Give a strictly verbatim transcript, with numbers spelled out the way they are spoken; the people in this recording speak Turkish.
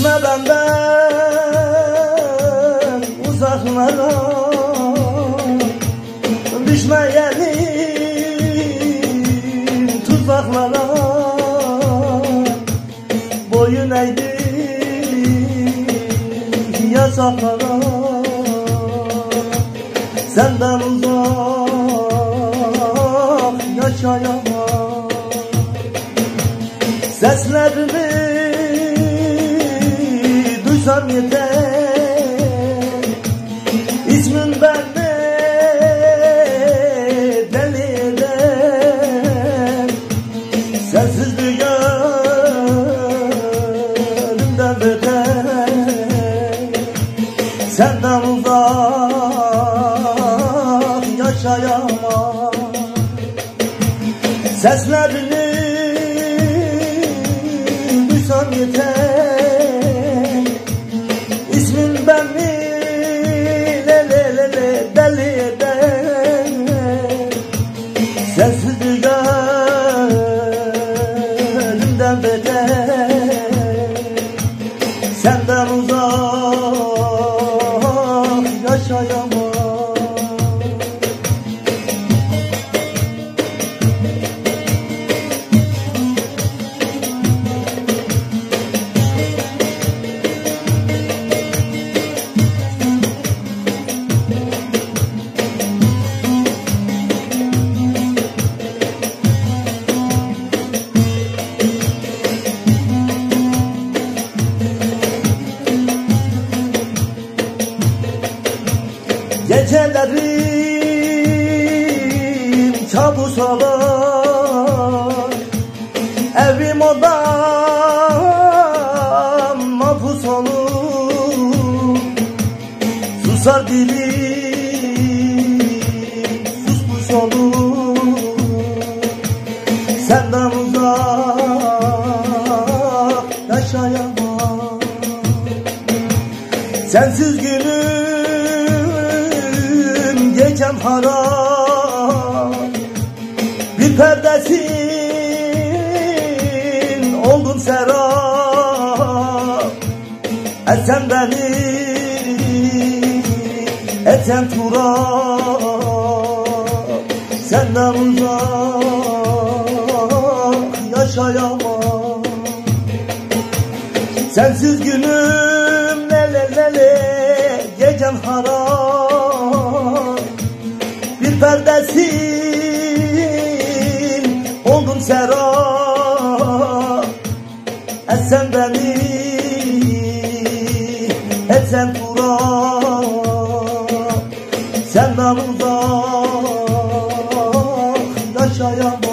Gitme benden uzaklara, düşmeyelim tuzaklara. Boyun eğdi yasaklara, senden uzak yaşayamam. Seslerini duysam yeter, ismin bende deli eder. Sensizlik ölümden beter, senden uzak yaşayamam. Seslerini duysam yeter, ismin beni le le le le deli eder. Sensizlik ölümden beter, senden uzak yaşayamam. Gecelerim kabus olur, evim odam mahpus olur. Susar dilim susmuş olur, senden uzak yaşayamam. Sensiz günüm gecem haram, bir perdesin oldun serap. Etsen beni etsen turap, senden uzak yaşayamam. Sensiz günüm le le le le gecem haram, bir perdesin oldum serap. Etsen beni etsen turap, senden uzak yaşayamam.